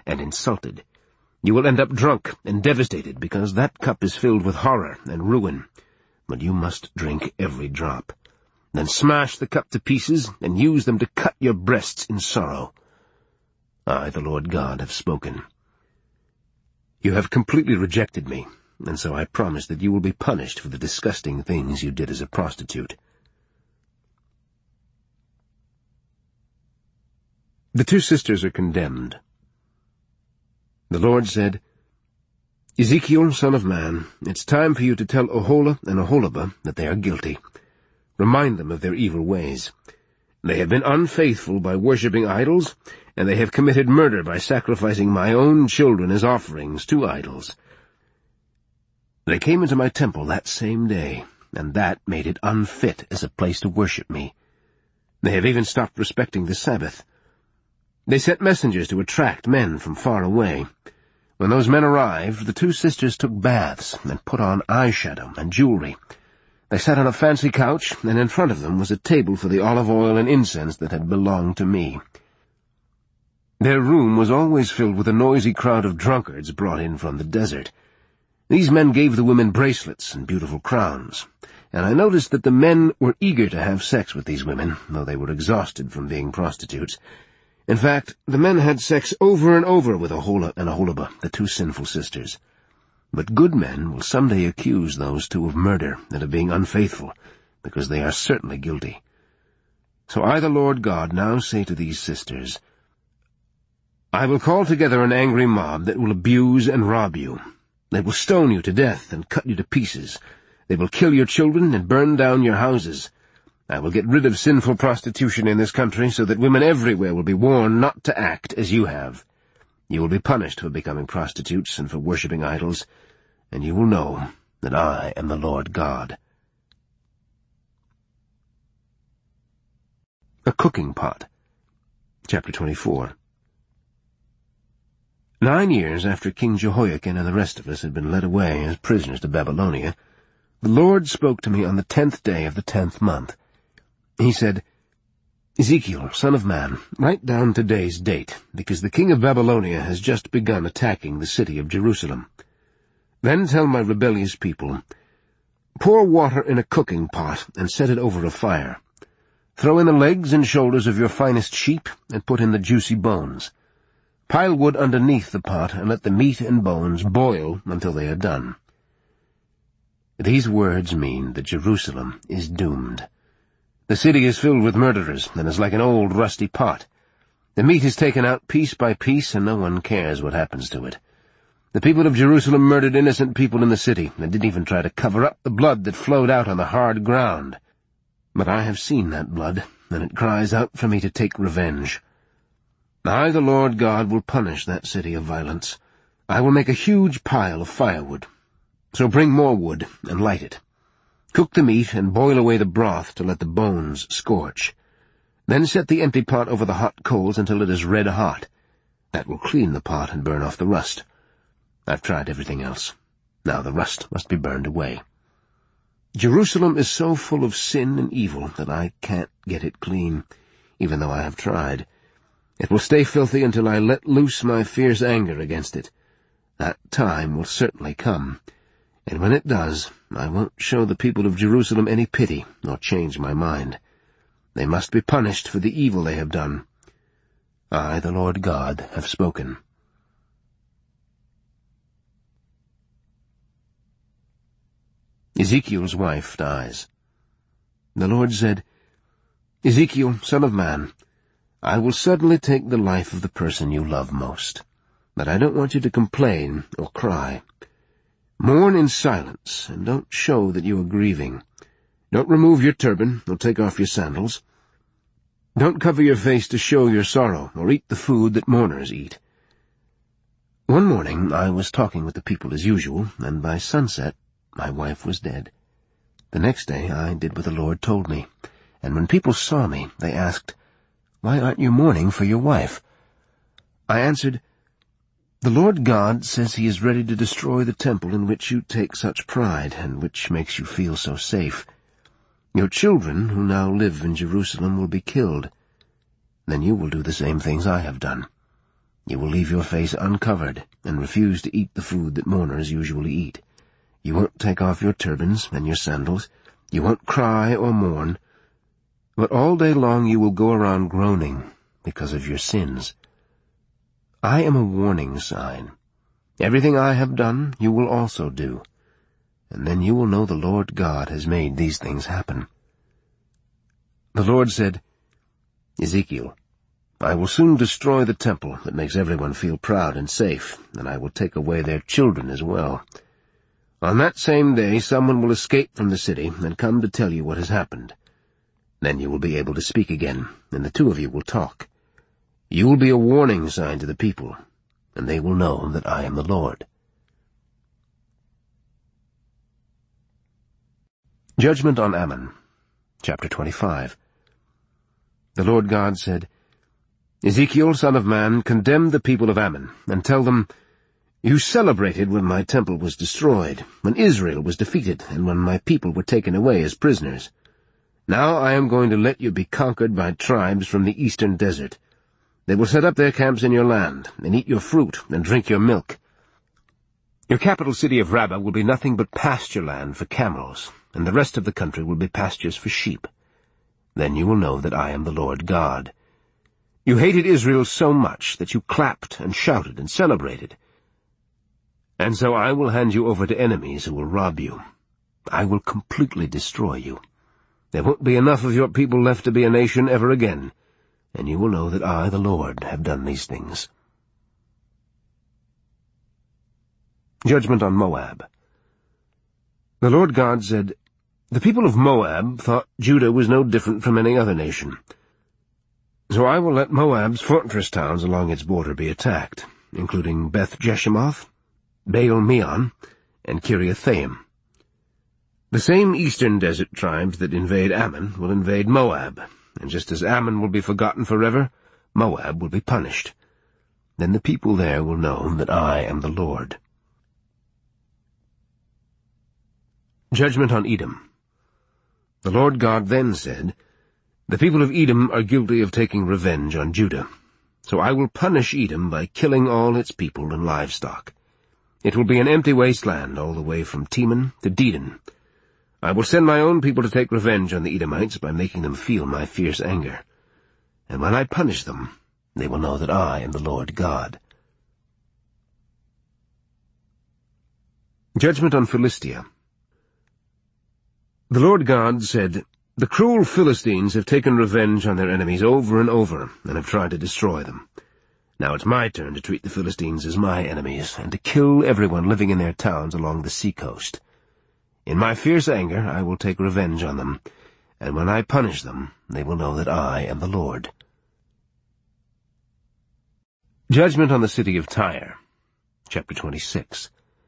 [SPEAKER 1] and insulted. You will end up drunk and devastated, because that cup is filled with horror and ruin. But you must drink every drop. Then smash the cup to pieces, and use them to cut your breasts in sorrow. I, the Lord God, have spoken. You have completely rejected me, and so I promise that you will be punished for the disgusting things you did as a prostitute. The two sisters are condemned. The Lord said, Ezekiel, son of man, it's time for you to tell Oholah and Oholibah that they are guilty. Remind them of their evil ways. They have been unfaithful by worshipping idols, and they have committed murder by sacrificing my own children as offerings to idols. They came into my temple that same day, and that made it unfit as a place to worship me. They have even stopped respecting the Sabbath. They sent messengers to attract men from far away. When those men arrived, the two sisters took baths and put on eyeshadow and jewelry. They sat on a fancy couch, and in front of them was a table for the olive oil and incense that had belonged to me. Their room was always filled with a noisy crowd of drunkards brought in from the desert. These men gave the women bracelets and beautiful crowns, and I noticed that the men were eager to have sex with these women, though they were exhausted from being prostitutes. In fact, the men had sex over and over with Oholah and Oholibah, the two sinful sisters. But good men will someday accuse those two of murder and of being unfaithful, because they are certainly guilty. So I, the Lord God, now say to these sisters, I will call together an angry mob that will abuse and rob you. They will stone you to death and cut you to pieces. They will kill your children and burn down your houses. I will get rid of sinful prostitution in this country so that women everywhere will be warned not to act as you have. You will be punished for becoming prostitutes and for worshipping idols, and you will know that I am the Lord God. A cooking pot. Chapter twenty-four. Nine years after King Jehoiakim and the rest of us had been led away as prisoners to Babylonia, the Lord spoke to me on the tenth day of the tenth month. He said, Ezekiel, son of man, write down today's date, because the king of Babylonia has just begun attacking the city of Jerusalem. Then tell my rebellious people, pour water in a cooking pot and set it over a fire. Throw in the legs and shoulders of your finest sheep and put in the juicy bones. Pile wood underneath the pot and let the meat and bones boil until they are done. These words mean that Jerusalem is doomed. The city is filled with murderers and is like an old rusty pot. The meat is taken out piece by piece, and no one cares what happens to it. The people of Jerusalem murdered innocent people in the city and didn't even try to cover up the blood that flowed out on the hard ground. But I have seen that blood, and it cries out for me to take revenge. I, the Lord God, will punish that city of violence. I will make a huge pile of firewood. So bring more wood and light it. Cook the meat and boil away the broth to let the bones scorch. Then set the empty pot over the hot coals until it is red hot. That will clean the pot and burn off the rust. I've tried everything else. Now the rust must be burned away. Jerusalem is so full of sin and evil that I can't get it clean, even though I have tried. It will stay filthy until I let loose my fierce anger against it. That time will certainly come, and when it does, I won't show the people of Jerusalem any pity nor change my mind. They must be punished for the evil they have done. I, the Lord God, have spoken. Ezekiel's wife dies. The Lord said, Ezekiel, son of man, I will suddenly take the life of the person you love most, but I don't want you to complain or cry. Mourn in silence, and don't show that you are grieving. Don't remove your turban, or take off your sandals. Don't cover your face to show your sorrow, or eat the food that mourners eat. One morning I was talking with the people as usual, and by sunset my wife was dead. The next day I did what the Lord told me, and when people saw me, they asked, Why aren't you mourning for your wife? I answered, The Lord God says he is ready to destroy the temple in which you take such pride, and which makes you feel so safe. Your children, who now live in Jerusalem, will be killed. Then you will do the same things I have done. You will leave your face uncovered and refuse to eat the food that mourners usually eat. You won't take off your turbans and your sandals. You won't cry or mourn. But all day long you will go around groaning because of your sins. I am a warning sign. Everything I have done you will also do. And then you will know the Lord God has made these things happen. The Lord said, Ezekiel, I will soon destroy the temple that makes everyone feel proud and safe, and I will take away their children as well. On that same day someone will escape from the city and come to tell you what has happened. Then you will be able to speak again, and the two of you will talk. You will be a warning sign to the people, and they will know that I am the Lord. Judgment on Ammon, Chapter twenty-five. The Lord God said, Ezekiel, son of man, condemn the people of Ammon, and tell them, You celebrated when my temple was destroyed, when Israel was defeated, and when my people were taken away as prisoners. Now I am going to let you be conquered by tribes from the eastern desert. They will set up their camps in your land, and eat your fruit, and drink your milk. Your capital city of Rabbah will be nothing but pasture land for camels, and the rest of the country will be pastures for sheep. Then you will know that I am the Lord God. You hated Israel so much that you clapped and shouted and celebrated. And so I will hand you over to enemies who will rob you. I will completely destroy you. There won't be enough of your people left to be a nation ever again, and you will know that I, the Lord, have done these things. Judgment on Moab. The Lord God said, The people of Moab thought Judah was no different from any other nation. So I will let Moab's fortress towns along its border be attacked, including Beth-Jeshimoth, Baal-Meon, and Kiriathaim. The same eastern desert tribes that invade Ammon will invade Moab, and just as Ammon will be forgotten forever, Moab will be punished. Then the people there will know that I am the Lord. Judgment on Edom. The Lord God then said, The people of Edom are guilty of taking revenge on Judah, so I will punish Edom by killing all its people and livestock. It will be an empty wasteland all the way from Teman to Dedan. I will send my own people to take revenge on the Edomites by making them feel my fierce anger. And when I punish them, they will know that I am the Lord God. Judgment on Philistia. The Lord God said, The cruel Philistines have taken revenge on their enemies over and over, and have tried to destroy them. Now it's my turn to treat the Philistines as my enemies, and to kill everyone living in their towns along the seacoast. In my fierce anger I will take revenge on them, and when I punish them, they will know that I am the Lord. Judgment on the city of Tyre. Chapter twenty-six.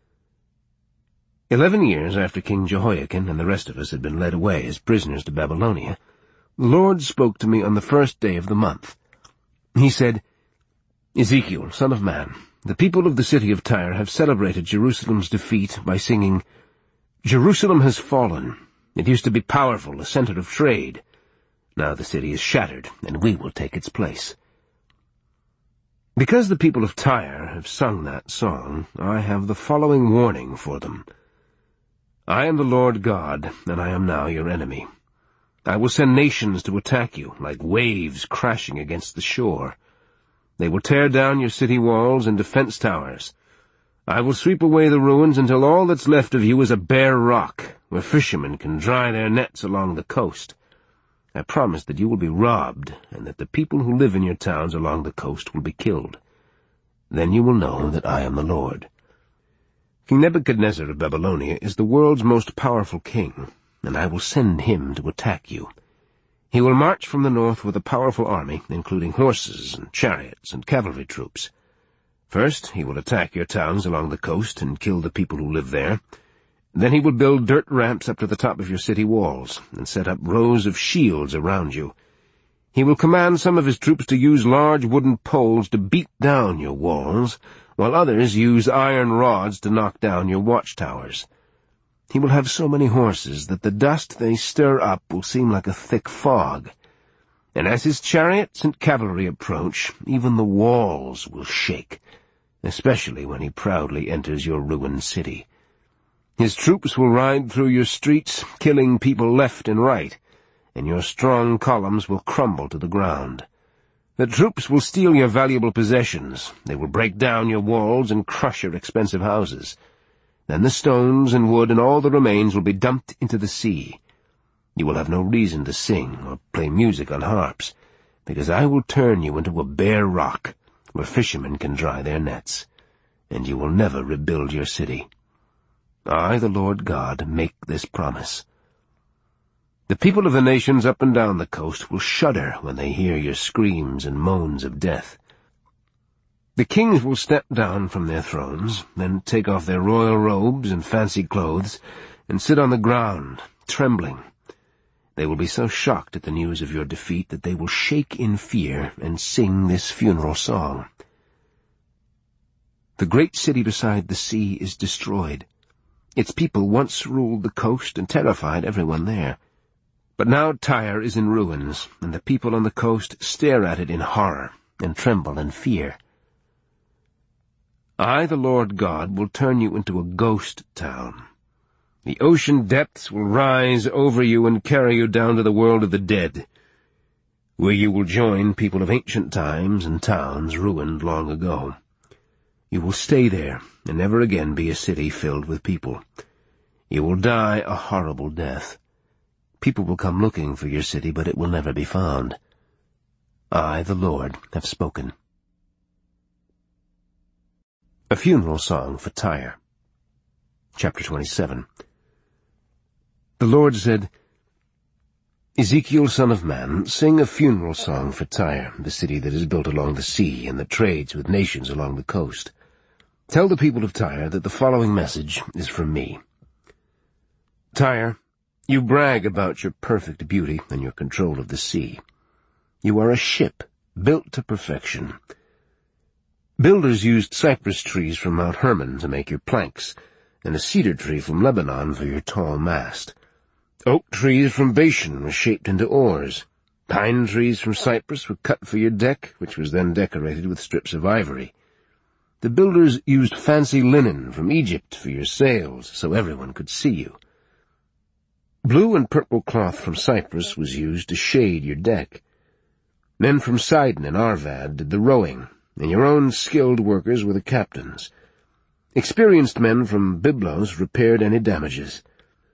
[SPEAKER 1] Eleven years after King Jehoiakim and the rest of us had been led away as prisoners to Babylonia, the Lord spoke to me on the first day of the month. He said, Ezekiel, son of man, the people of the city of Tyre have celebrated Jerusalem's defeat by singing, Jerusalem has fallen. It used to be powerful, a center of trade. Now the city is shattered, and we will take its place. Because the people of Tyre have sung that song, I have the following warning for them. I am the Lord God, and I am now your enemy. I will send nations to attack you, like waves crashing against the shore. They will tear down your city walls and defense towers. I will sweep away the ruins until all that's left of you is a bare rock, where fishermen can dry their nets along the coast. I promise that you will be robbed, and that the people who live in your towns along the coast will be killed. Then you will know that I am the Lord. King Nebuchadnezzar of Babylonia is the world's most powerful king, and I will send him to attack you. He will march from the north with a powerful army, including horses and chariots and cavalry troops. First, he will attack your towns along the coast and kill the people who live there. Then he will build dirt ramps up to the top of your city walls and set up rows of shields around you. He will command some of his troops to use large wooden poles to beat down your walls, while others use iron rods to knock down your watchtowers. He will have so many horses that the dust they stir up will seem like a thick fog. And as his chariots and cavalry approach, even the walls will shake, especially when he proudly enters your ruined city. His troops will ride through your streets, killing people left and right, and your strong columns will crumble to the ground. The troops will steal your valuable possessions. They will break down your walls and crush your expensive houses. Then the stones and wood and all the remains will be dumped into the sea. You will have no reason to sing or play music on harps, because I will turn you into a bare rock where fishermen can dry their nets, and you will never rebuild your city. I, the Lord God, make this promise. The people of the nations up and down the coast will shudder when they hear your screams and moans of death. The kings will step down from their thrones, then take off their royal robes and fancy clothes, and sit on the ground, trembling. They will be so shocked at the news of your defeat that they will shake in fear and sing this funeral song. The great city beside the sea is destroyed. Its people once ruled the coast and terrified everyone there. But now Tyre is in ruins, and the people on the coast stare at it in horror and tremble in fear. I, the Lord God, will turn you into a ghost town. The ocean depths will rise over you and carry you down to the world of the dead, where you will join people of ancient times and towns ruined long ago. You will stay there and never again be a city filled with people. You will die a horrible death. People will come looking for your city, but it will never be found. I, the Lord, have spoken. A funeral song for Tyre. Chapter twenty-seven. The Lord said, Ezekiel, son of man, sing a funeral song for Tyre, the city that is built along the sea and that trades with nations along the coast. Tell the people of Tyre that the following message is from me. Tyre, you brag about your perfect beauty and your control of the sea. You are a ship built to perfection. Builders used cypress trees from Mount Hermon to make your planks, and a cedar tree from Lebanon for your tall mast. Oak trees from Bashan were shaped into oars. Pine trees from Cyprus were cut for your deck, which was then decorated with strips of ivory. The builders used fancy linen from Egypt for your sails, so everyone could see you. Blue and purple cloth from Cyprus was used to shade your deck. Men from Sidon and Arvad did the rowing, and your own skilled workers were the captains. Experienced men from Byblos repaired any damages.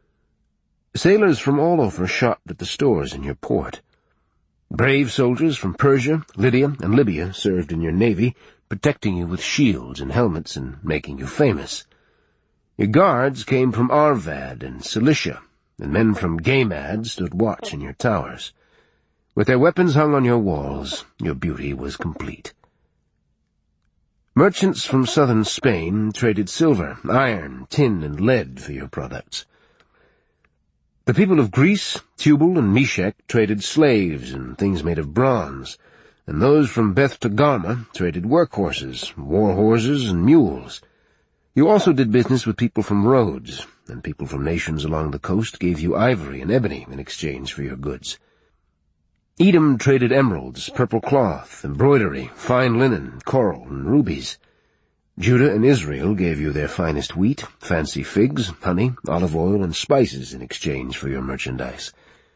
[SPEAKER 1] Sailors from all over shopped at the stores in your port. Brave soldiers from Persia, Lydia, and Libya served in your navy, protecting you with shields and helmets and making you famous. Your guards came from Arvad and Cilicia, and men from Gamad stood watch in your towers. With their weapons hung on your walls, your beauty was complete. Merchants from southern Spain traded silver, iron, tin, and lead for your products. The people of Greece, Tubal, and Meshech traded slaves and things made of bronze, and those from Beth Togarmah traded workhorses, war horses, and mules. You also did business with people from Rhodes, and people from nations along the coast gave you ivory and ebony in exchange for your goods. Edom traded emeralds, purple cloth, embroidery, fine linen, coral, and rubies. Judah and Israel gave you their finest wheat, fancy figs, honey, olive oil, and spices in exchange for your merchandise.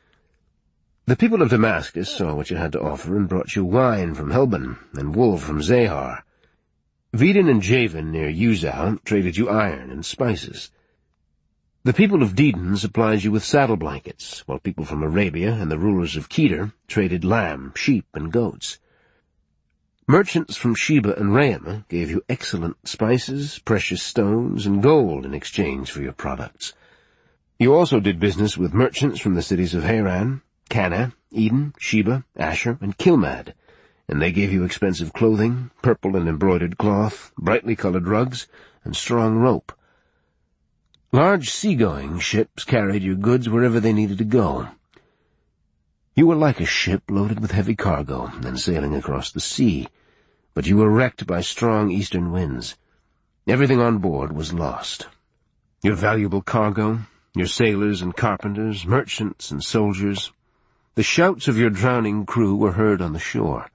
[SPEAKER 1] The people of Damascus saw what you had to offer and brought you wine from Helbon and wool from Zahar. Vedin and Javan near Uzal traded you iron and spices. The people of Dedan supplied you with saddle blankets, while people from Arabia and the rulers of Kedar traded lamb, sheep, and goats. Merchants from Sheba and Raamah gave you excellent spices, precious stones, and gold in exchange for your products. You also did business with merchants from the cities of Haran, Cana, Eden, Sheba, Asher, and Kilmad, and they gave you expensive clothing, purple and embroidered cloth, brightly colored rugs, and strong rope. Large seagoing ships carried your goods wherever they needed to go. You were like a ship loaded with heavy cargo and sailing across the sea, but you were wrecked by strong eastern winds. Everything on board was lost. Your valuable cargo, your sailors and carpenters, merchants and soldiers, The shouts of your drowning crew were heard on the shore.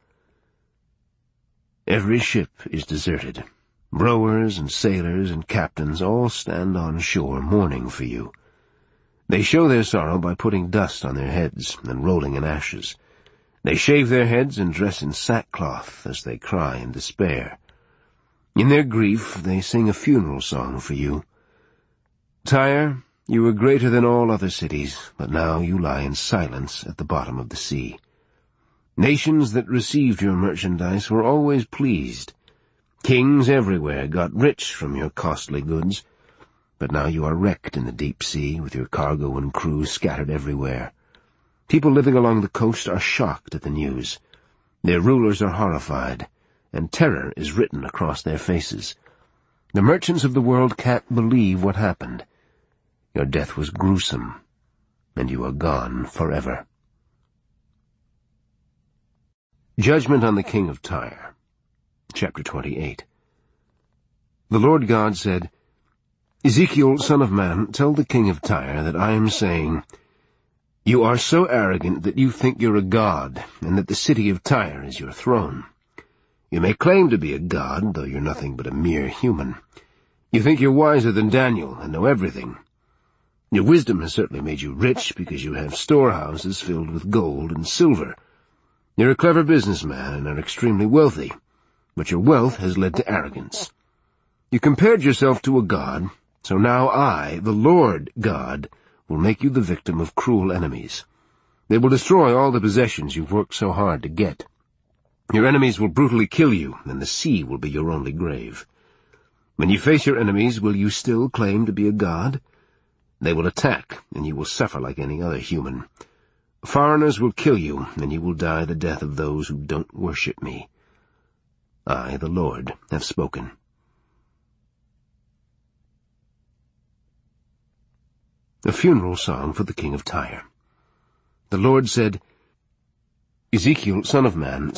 [SPEAKER 1] Every ship is deserted. Rowers and sailors and captains all stand on shore mourning for you. They show their sorrow by putting dust on their heads and rolling in ashes. They shave their heads and dress in sackcloth as they cry in despair. In their grief they sing a funeral song for you. Tyre, you were greater than all other cities, but now you lie in silence at the bottom of the sea. Nations that received your merchandise were always pleased. Kings everywhere got rich from your costly goods, but now you are wrecked in the deep sea with your cargo and crew scattered everywhere. People living along the coast are shocked at the news. Their rulers are horrified, and terror is written across their faces. The merchants of the world can't believe what happened. Your death was gruesome, and you are gone forever. Judgment on the king of Tyre. Chapter twenty-eight. The Lord God said, Ezekiel, son of man, tell the king of Tyre that I am saying, You are so arrogant that you think you're a god, and that the city of Tyre is your throne. You may claim to be a god, though you're nothing but a mere human. You think you're wiser than Daniel and know everything. Your wisdom has certainly made you rich because you have storehouses filled with gold and silver. You're a clever businessman and are extremely wealthy, but your wealth has led to arrogance. You compared yourself to a god, so now I, the Lord God, will make you the victim of cruel enemies. They will destroy all the possessions you've worked so hard to get. Your enemies will brutally kill you, and the sea will be your only grave. When you face your enemies, will you still claim to be a god? They will attack, and you will suffer like any other human. Foreigners will kill you, and you will die the death of those who don't worship me. I, the Lord, have spoken. A funeral song for the king of Tyre. The Lord said, Ezekiel, son of man,